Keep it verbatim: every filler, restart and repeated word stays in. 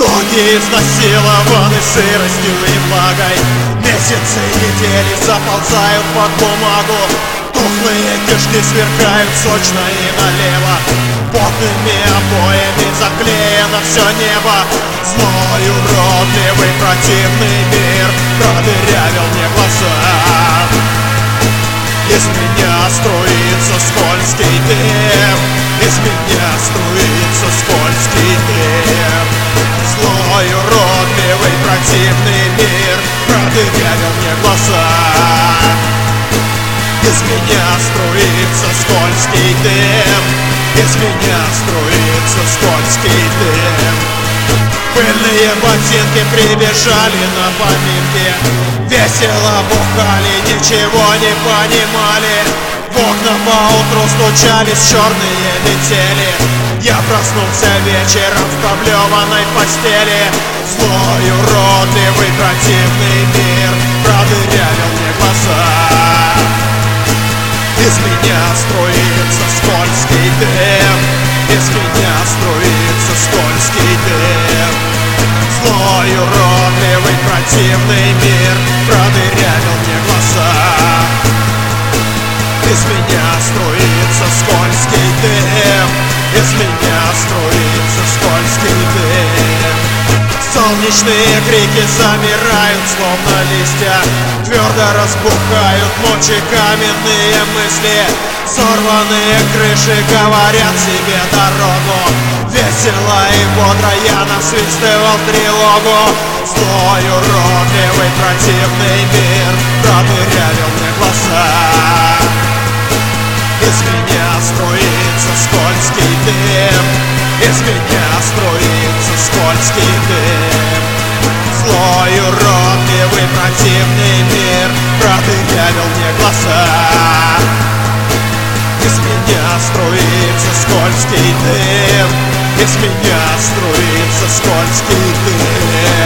Ноги изнасилованы сыростью и влагой. Месяцы и недели заползают под бумагу. Тухлые кишки сверкают сочно и налево. Потными обоями заклеено все небо. Злой, уродливый, противный мир продырявил мне глаза. Из меня струится скользкий дым. Из меня струится скользкий дым. Злой, уродливый, противный мир продырявил мне глаза. Из меня струится скользкий дым. Из меня струится скользкий дым. Пыльные ботинки прибежали на поминки. Весело бухали, ничего не понимали. В окна поутру стучались черные метели. Я проснулся вечером в проблеванной постели. Злой, уродливый, противный мир продырявил мне глаза. Из меня струится скользкий дым. Из меня струится скользкий дым. Злой, уродливый, противный мир продырявил мне глаза. Из меня струится скользкий дым. Из меня струится скользкий дым. Солнечные крики замирают, словно листья. Твердо разбухают ночи каменные мысли. Сорванные крыши говорят себе дорогу. Весело и бодро я насвистывал тревогу. Злой, уродливый, противный мир продырявил мне глаза. Из меня струится скользкий дым. Из меня струится скользкий дым. Злой, уродливый, противный мир продырявил мне глаза. Из меня струится скользкий дым. Из меня струится скользкий дым.